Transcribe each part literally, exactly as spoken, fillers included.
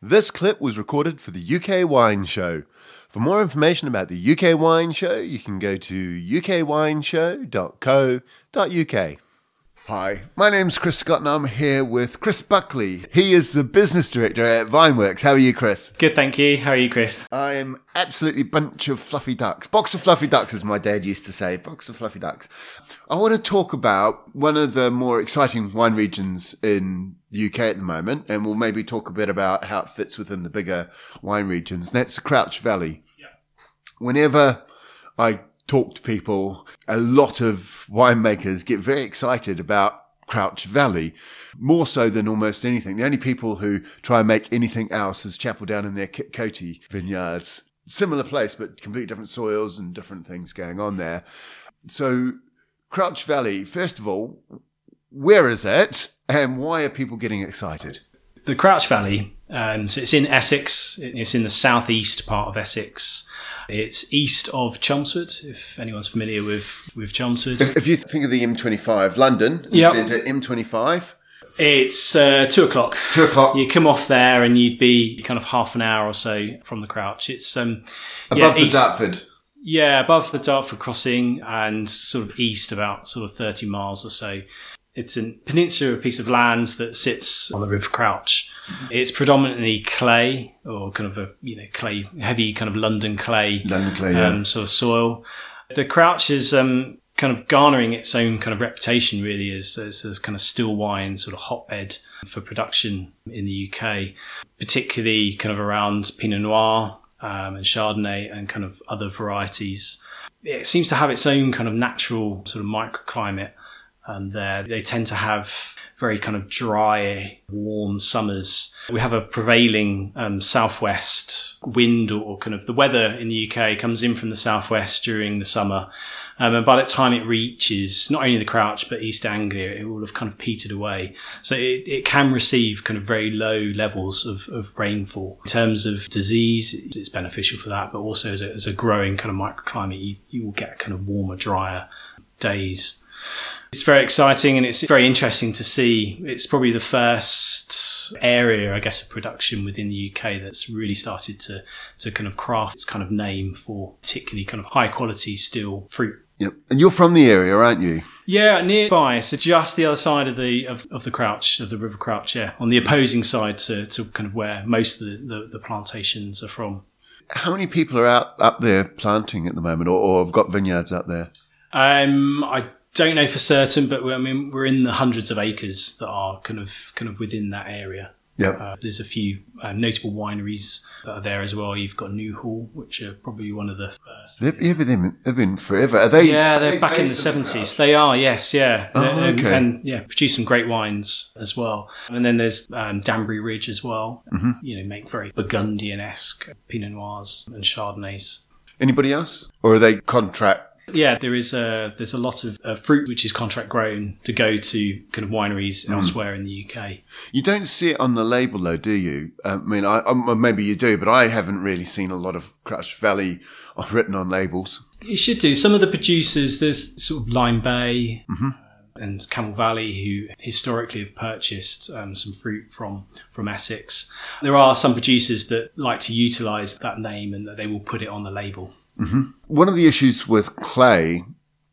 This clip was recorded for the U K Wine Show. For more information about the U K Wine Show, you can go to u k wine show dot co dot u k. Hi, my name's Chris Scott and I'm here with Chris Buckley. He is the business director at Vineworks. How are you, Chris? Good, thank you. How are you, Chris? I am absolutely bunch of fluffy ducks. Box of fluffy ducks, as my dad used to say. Box of fluffy ducks. I want to talk about one of the more exciting wine regions in the U K at the moment, and we'll maybe talk a bit about how it fits within the bigger wine regions. And that's Crouch Valley. Yeah. Whenever I talk to people, a lot of winemakers get very excited about Crouch Valley, more so than almost anything. The only people who try and make anything else is Chapel Down in their Kit Coty vineyards. Similar place, but completely different soils and different things going on there. So Crouch Valley, first of all, where is it and why are people getting excited? The Crouch Valley, um, so it's in Essex. It's in the southeast part of Essex. It's east of Chelmsford, if anyone's familiar with, with Chelmsford. If, if you think of the M twenty-five, London, yep. Centre, M twenty-five. It's uh, two o'clock. Two o'clock. You come off there and you'd be kind of half an hour or so from the Crouch. It's um, above yeah, the east, Dartford. Yeah, above the Dartford crossing and sort of east about sort of thirty miles or so. It's a peninsula, a piece of land that sits on the River Crouch. It's predominantly clay, or kind of a you know clay, heavy kind of London clay, London clay, yeah. um, sort of soil. The Crouch is um, kind of garnering its own kind of reputation, really, as as this kind of still wine sort of hotbed for production in the U K, particularly kind of around Pinot Noir um, and Chardonnay and kind of other varieties. It seems to have its own kind of natural sort of microclimate. And there they tend to have very kind of dry, warm summers. We have a prevailing um, southwest wind, or kind of the weather in the U K comes in from the southwest during the summer. Um, and by the time it reaches not only the Crouch but East Anglia, it will have kind of petered away. So it, it can receive kind of very low levels of, of rainfall. In terms of disease, it's beneficial for that, but also as a, as a growing kind of microclimate, you, you will get kind of warmer, drier days. It's very exciting and it's very interesting to see. It's probably the first area, I guess, of production within the U K that's really started to, to kind of craft its kind of name for particularly kind of high quality still fruit. Yep. And you're from the area, aren't you? Yeah, nearby. So just the other side of the of, of the Crouch, of the River Crouch, yeah. On the opposing side to, to kind of where most of the, the, the plantations are from. How many people are out up there planting at the moment, or, or have got vineyards out there? Um, I don't know for certain, but we're, I mean, we're in the hundreds of acres that are kind of kind of within that area. Yeah, uh, there's a few uh, notable wineries that are there as well. You've got Newhall, which are probably one of the first. They've, yeah, but they've, they've been forever. Are they? Yeah, they're are they back in the seventies. They are, yes, yeah. Oh, and, okay. And yeah, produce some great wines as well. And then there's um, Danbury Ridge as well. Mm-hmm. You know, make very Burgundian-esque Pinot Noirs and Chardonnays. Anybody else, or are they contract? Yeah, there is a there's a lot of uh, fruit which is contract grown to go to kind of wineries mm. elsewhere in the U K. You don't see it on the label though, do you? I mean, I, I, maybe you do, but I haven't really seen a lot of Crouch Valley written on labels. You should do. Some of the producers, there's sort of Lime Bay mm-hmm. and Camel Valley, who historically have purchased um, some fruit from, from Essex. There are some producers that like to utilise that name and that they will put it on the label. Mm-hmm. One of the issues with clay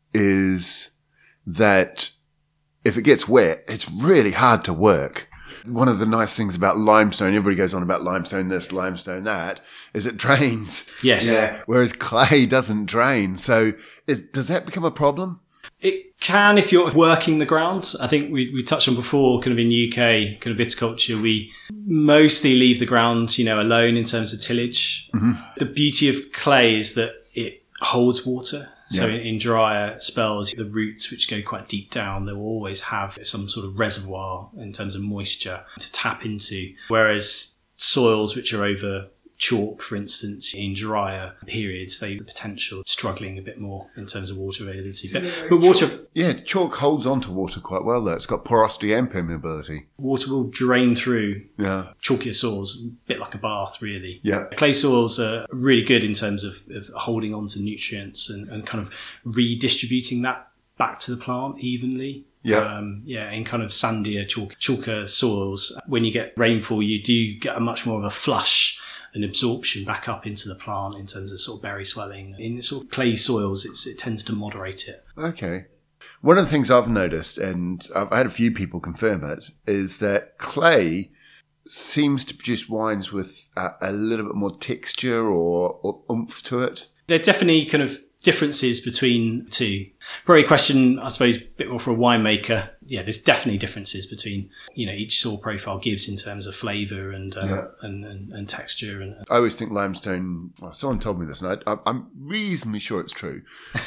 is that if it gets wet, it's really hard to work. One of the nice things about limestone, everybody goes on about limestone this, limestone that, is it drains. Yes. Yeah. Whereas clay doesn't drain. So is, does that become a problem? It can if you're working the ground. I think we, we touched on before, kind of in the U K, kind of viticulture, we mostly leave the ground, you know, alone in terms of tillage. Mm-hmm. The beauty of clay is that it holds water. So yeah. in, in drier spells, the roots, which go quite deep down, they will always have some sort of reservoir in terms of moisture to tap into. Whereas soils which are over chalk, for instance, in drier periods, they have the potential of struggling a bit more in terms of water availability. But, yeah, but water... Chalk, yeah, chalk holds on to water quite well, though. It's got porosity and permeability. Water will drain through yeah. chalkier soils, a bit like a bath, really. Yeah. Clay soils are really good in terms of, of holding on to nutrients and, and kind of redistributing that back to the plant evenly. Yeah. Um, yeah, in kind of sandier, chalk, chalker soils, when you get rainfall, you do get a much more of a flush and absorption back up into the plant in terms of sort of berry swelling. In sort of clay soils, it's, it tends to moderate it. Okay. One of the things I've noticed, and I've had a few people confirm it, is that clay seems to produce wines with a, a little bit more texture or, or oomph to it. There are definitely kind of differences between the two. Probably a question, I suppose, a bit more for a winemaker. Yeah, there's definitely differences between, you know, each soil profile gives in terms of flavour and, um, Yeah. and, and and texture. And I always think limestone, well, someone told me this, and I, I'm reasonably sure it's true.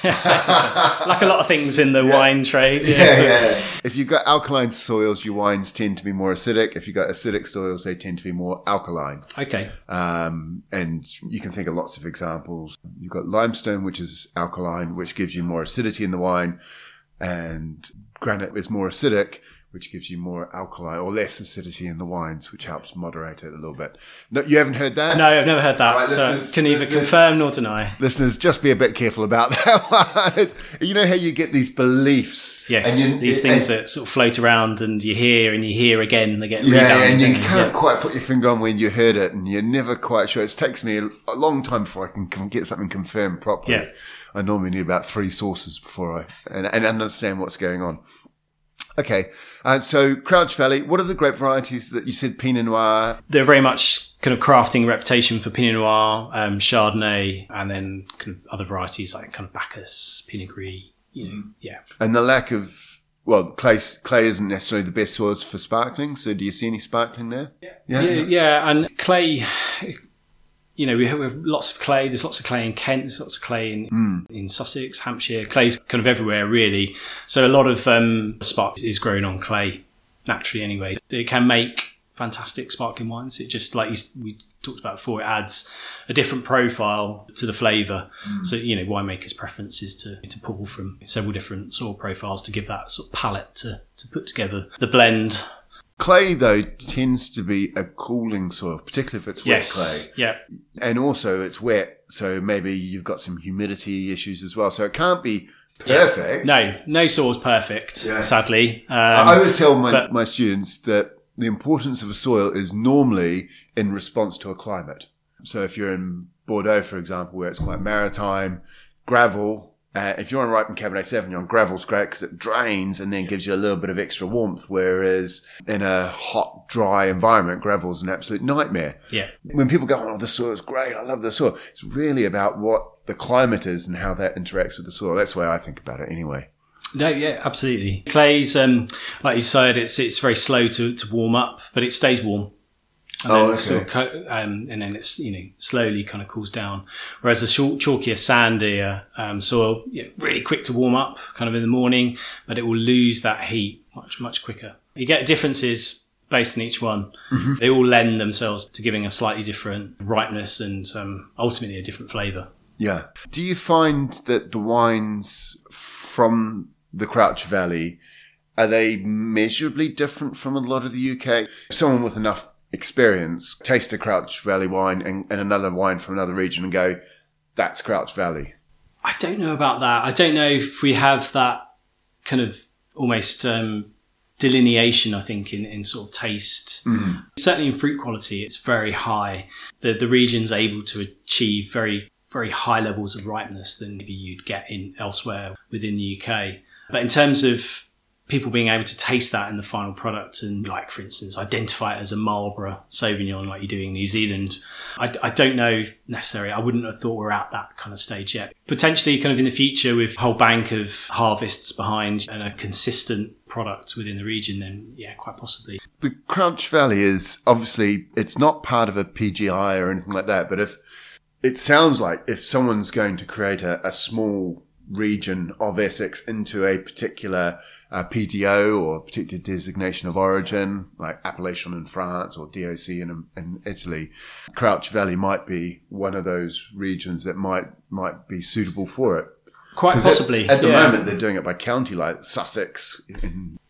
like a lot of things in the Yeah. wine trade. Yeah, Yeah, so- yeah. If you've got alkaline soils, your wines tend to be more acidic. If you've got acidic soils, they tend to be more alkaline. Okay. Um, and you can think of lots of examples. You've got limestone, which is alkaline, which gives you more acidity in the wine, and granite is more acidic, which gives you more alkaline or less acidity in the wines, which helps moderate it a little bit. No, you haven't heard that? No, I've never heard that. Right, so listeners- can neither listeners- confirm nor deny. Listeners, just be a bit careful about that one. You know how you get these beliefs? Yes, and you- these things and- that sort of float around and you hear and you hear again and they get Yeah, rebounded. and you don't they? can't Yeah. quite put your finger on when you heard it, and you're never quite sure. It takes me a, a long time before I can com- get something confirmed properly. Yeah. I normally need about three sources before I and, and understand what's going on. Okay, uh, so Crouch Valley, what are the grape varieties that you said? Pinot Noir. They're very much kind of crafting a reputation for Pinot Noir, um, Chardonnay, and then kind of other varieties like kind of Bacchus, Pinot Gris, you know, yeah. And the lack of, well, clay clay isn't necessarily the best soils for sparkling, so do you see any sparkling there? Yeah. Yeah, yeah, and clay, you know, we have, we have lots of clay. There's lots of clay in Kent. There's lots of clay in, Mm. in Sussex, Hampshire. Clay's kind of everywhere, really. So a lot of um, spark is grown on clay naturally anyway. It can make fantastic sparkling wines. It just, like you, we talked about before, it adds a different profile to the flavour. Mm. So, you know, winemakers' preference is to, to pull from several different soil profiles to give that sort of palette to, to put together the blend. Clay, though, tends to be a cooling soil, particularly if it's wet Yes, clay. yeah. And also it's wet, so maybe you've got some humidity issues as well. So it can't be perfect. No, no soil's perfect, Yeah. sadly. Um, I always tell my, but- my students that the importance of a soil is normally in response to a climate. So if you're in Bordeaux, for example, where it's quite maritime, gravel, uh, if you're on ripened Cabernet Sauvignon, gravel's great because it drains and then gives you a little bit of extra warmth, whereas in a hot, dry environment, gravel's an absolute nightmare. Yeah. When people go, oh, the soil's great, I love the soil, it's really about what the climate is and how that interacts with the soil. That's the way I think about it anyway. No, yeah, absolutely. Clay's, um, like you said, it's it's very slow to, to warm up, but it stays warm. And Oh, then okay. it's sort of co- um, and then it's, you know, slowly kind of cools down. Whereas a short, chalkier, sandier um, soil, yeah, really quick to warm up kind of in the morning, but it will lose that heat much, much quicker. You get differences based on each one. Mm-hmm. They all lend themselves to giving a slightly different ripeness and um, ultimately a different flavour. Yeah. Do you find that the wines from the Crouch Valley, are they measurably different from a lot of the U K? Someone with enough experience taste a Crouch Valley wine and, and another wine from another region and go, that's Crouch Valley. I don't know about that. I don't know if we have that kind of almost um, delineation, I think, in, in sort of taste. Mm. Certainly in fruit quality, it's very high. The, the region's able to achieve very, very high levels of ripeness than maybe you'd get in elsewhere within the U K. But in terms of people being able to taste that in the final product and, like, for instance, identify it as a Marlborough Sauvignon like you do in New Zealand, I, I don't know necessarily. I wouldn't have thought we're at that kind of stage yet. Potentially kind of in the future with a whole bank of harvests behind and a consistent product within the region, then yeah, quite possibly. The Crouch Valley is obviously, it's not part of a P G I or anything like that, but if it sounds like if someone's going to create a, a small region of Essex into a particular uh, P D O or a particular designation of origin, like appellation in France or D O C in, in Italy, Crouch Valley might be one of those regions that might might be suitable for it. Quite 'Cause possibly. At, at the yeah. moment, they're doing it by county, like Sussex. In,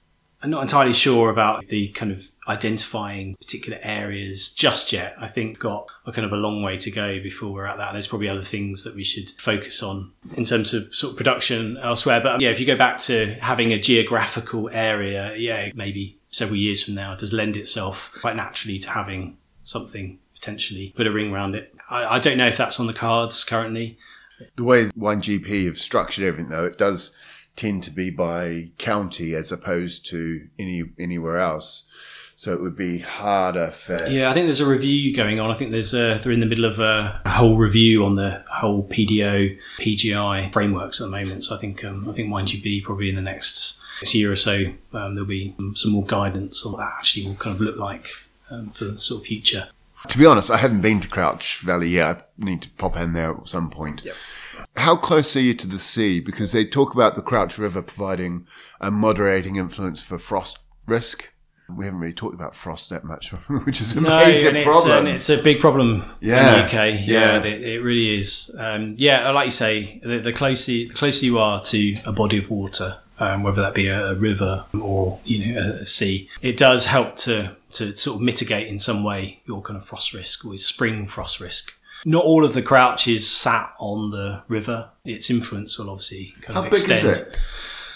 I'm not entirely sure about the kind of identifying particular areas just yet. I think we've got a kind of a long way to go before we're at that. There's probably other things that we should focus on in terms of sort of production elsewhere. But yeah, if you go back to having a geographical area, yeah, maybe several years from now, it does lend itself quite naturally to having something potentially put a ring around it. I, I don't know if that's on the cards currently. The way one G P have structured everything, though, it does tend to be by county as opposed to any anywhere else. So it would be harder for... Yeah, I think there's a review going on. I think there's a, they're in the middle of a, a whole review on the whole P D O, P G I frameworks at the moment. So I think um, I think one G B probably in the next, next year or so, um, there'll be some more guidance on what that actually will kind of look like um, for the sort of future. To be honest, I haven't been to Crouch Valley yet. I need to pop in there at some point. Yep. How close are you to the sea? Because they talk about the Crouch River providing a moderating influence for frost risk. We haven't really talked about frost that much, which is a no, major and it's, problem. And it's a big problem yeah. in the U K. Yeah, yeah. It, it really is. Um, yeah, like you say, the, the closer the closer you are to a body of water, um, whether that be a, a river or you know a, a sea, it does help to to sort of mitigate in some way your kind of frost risk or spring frost risk. Not all of the crouch is sat on the river. Its influence will obviously kind How of big extend. is it?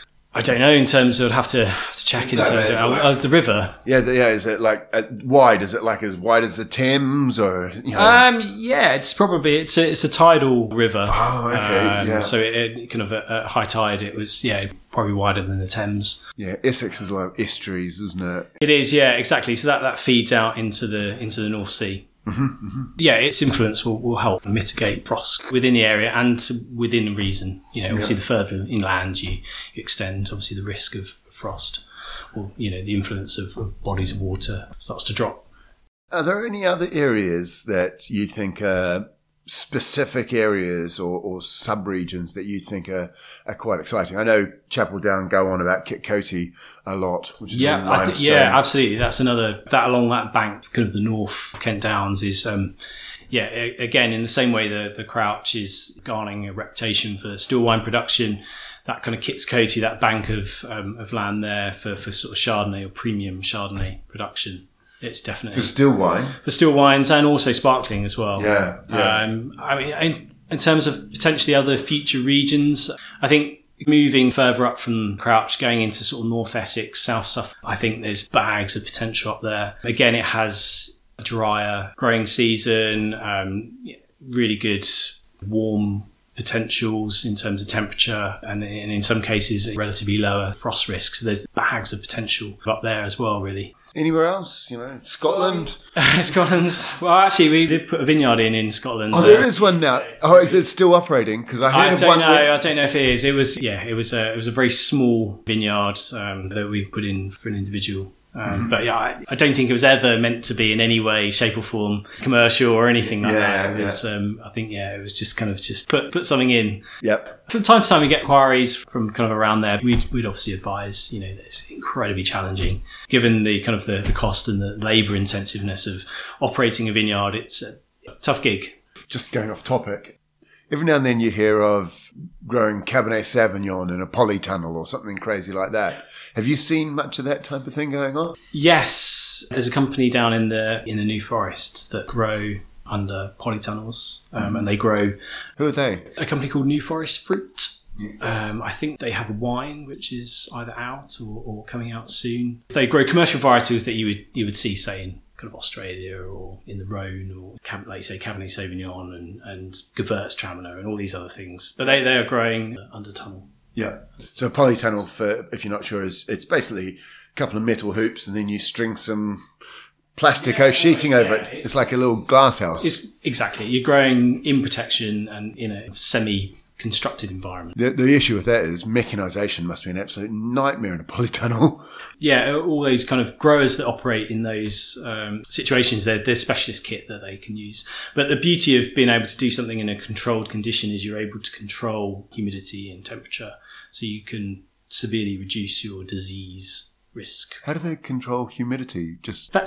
I don't know in terms of, I'd have to, have to check in No, terms of like, uh, the river. Yeah, the, yeah. Is it like uh, wide? Is it like as wide as the Thames, or you know? Um, yeah, it's probably it's a it's a tidal river. Oh, okay, Um, yeah. So it, it kind of at, at high tide, it was yeah probably wider than the Thames. Yeah, Essex is like estuaries, isn't it? It is, yeah, exactly. So that, that feeds out into the into the North Sea. Mm-hmm, mm-hmm. Yeah, its influence will, will help mitigate frost within the area and within reason. You know, obviously Yeah. the further inland you, you extend, obviously the risk of frost or, you know, the influence of, of bodies of water starts to drop. Are there any other areas that you think are specific areas or, or sub-regions that you think are, are quite exciting? I know Chapel Down go on about Kitcoty a lot, which is Yeah, all I limestone. th- yeah, absolutely. That's another, that along that bank, kind of the north of Kent Downs is, um, yeah, a- again, in the same way the, the Crouch is garnering a reputation for still wine production, that kind of Kitcoty, that bank of, um, of land there for, for sort of Chardonnay or premium Chardonnay production. It's definitely For still wine? for still wines and also sparkling as well. Yeah, yeah. Um, I mean, in, in terms of potentially other future regions, I think moving further up from Crouch, going into sort of North Essex, South Suffolk, I think there's bags of potential up there. Again, it has a drier growing season, um, really good warm potentials in terms of temperature, and, and in some cases relatively lower frost risk. So there's bags of potential up there as well, really. Anywhere else? You know, Scotland? Scotland. Well, actually, we did put a vineyard in in Scotland. Oh, there is one now. Oh, is it still operating? Because I heard I of don't one. know. where- I don't know if it is. It was yeah. It was a it was a very small vineyard um, that we put in for an individual. Um, Mm-hmm. But yeah, I, I don't think it was ever meant to be in any way, shape, or form commercial or anything like Yeah, that. It was, um, I think, yeah, it was just kind of just put put something in. Yep. From time to time, we get inquiries from kind of around there. We'd, we'd obviously advise, you know, that it's incredibly challenging given the kind of the, the cost and the labour intensiveness of operating a vineyard. It's a tough gig. Just going off topic. Every now and then you hear of growing Cabernet Sauvignon in a polytunnel or something crazy like that. Have you seen much of that type of thing going on? Yes, there's a company down in the in the New Forest that grow under polytunnels, um, and they grow Who are they? a company called New Forest Fruit. Um, I think they have a wine which is either out or, or coming out soon. They grow commercial varietals that you would you would see, say, in kind of Australia or in the Rhone, or like you say Cabernet Sauvignon and, and Gewürztraminer and all these other things. But they, they are growing under tunnel. Yeah. So a polytunnel, for if you're not sure, is it's basically a couple of metal hoops and then you string some plastic Yeah, sheeting over yeah, it. It's, it's- like a little glass house. It's exactly, you're growing in protection and in a semi-constructed environment. The, the issue with that is mechanisation must be an absolute nightmare in a polytunnel. Yeah, all those kind of growers that operate in those um, situations, they're, they're specialist kit that they can use. But the beauty of being able to do something in a controlled condition is you're able to control humidity and temperature, so you can severely reduce your disease risk. How do they control humidity? Just Effectively,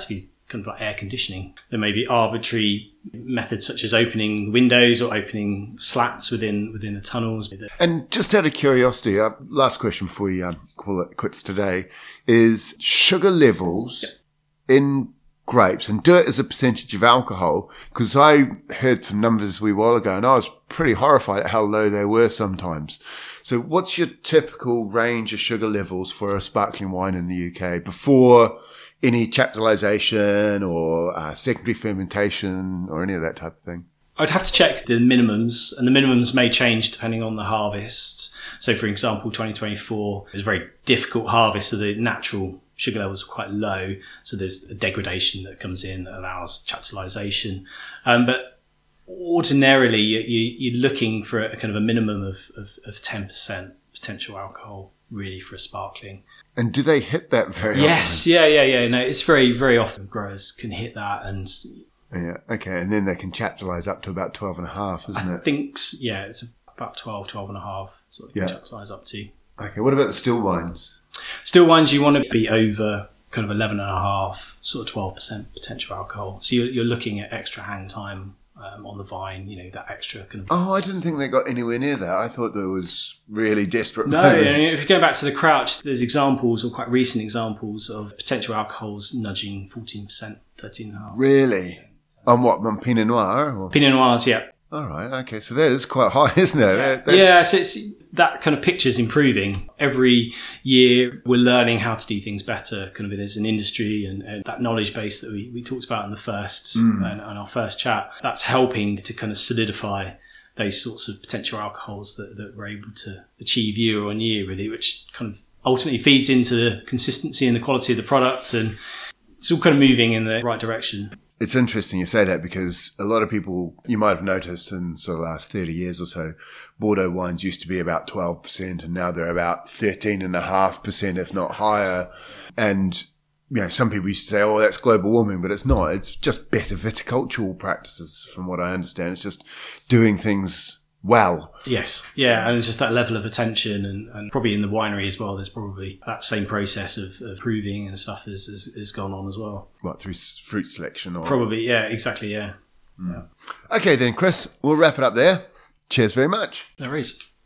kind of like air conditioning. There may be arbitrary methods such as opening windows or opening slats within within the tunnels. And just out of curiosity, uh, last question before we um, call it quits today, is sugar levels yep. in grapes and dirt as a percentage of alcohol, because I heard some numbers a wee while ago and I was pretty horrified at how low they were sometimes. So what's your typical range of sugar levels for a sparkling wine in the U K before any chaptalization or uh, secondary fermentation or any of that type of thing? I'd have to check the minimums, and the minimums may change depending on the harvest. So for example, twenty twenty-four was a very difficult harvest, so the natural sugar levels are quite low, so there's a degradation that comes in that allows chaptalization. Um, but ordinarily, you, you, you're looking for a kind of a minimum of, of, of ten percent potential alcohol, really, for a sparkling. And do they hit that very yes, often? Yes, yeah, yeah, yeah. No, it's very, very often growers can hit that, and yeah, okay, and then they can chaptalize up to about twelve and a half, isn't I it? I think, yeah, it's about twelve, twelve and a half, sort of yeah. chaptalize up to. Okay, what about the still wines? Still wines, you want to be over kind of eleven and a half, sort of twelve percent potential alcohol. So you're, you're looking at extra hang time um, on the vine, you know, that extra kind of... Oh, I didn't think they got anywhere near that. I thought there was really desperate No, moments. if you go back to the Crouch, there's examples, or quite recent examples, of potential alcohols nudging fourteen percent, thirteen and a half. Really? On what, on Pinot Noir? Or? Pinot Noirs, yeah. All right, okay, so that is quite high, isn't it? Yeah, That's... yeah, so it's, that kind of picture's improving. Every year we're learning how to do things better, kind of as an industry, and, and that knowledge base that we, we talked about in the first, mm. and, and our first chat, that's helping to kind of solidify those sorts of potential alcohols that, that we're able to achieve year on year, really, which kind of ultimately feeds into the consistency and the quality of the product, and it's all kind of moving in the right direction. It's interesting you say that, because a lot of people, you might have noticed in sort of the last thirty years or so, Bordeaux wines used to be about twelve percent and now they're about thirteen point five percent, if not higher. And, you know, some people used to say, oh, that's global warming, but it's not. It's just better viticultural practices, from what I understand. It's just doing things well. Yes. Yeah. And it's just that level of attention, and, and probably in the winery as well, there's probably that same process of, of proving and stuff has, has, has gone on as well. What, through fruit selection? Or Probably. Yeah, exactly. Yeah. Mm. yeah. Okay then, Chris, we'll wrap it up there. Cheers very much. No worries.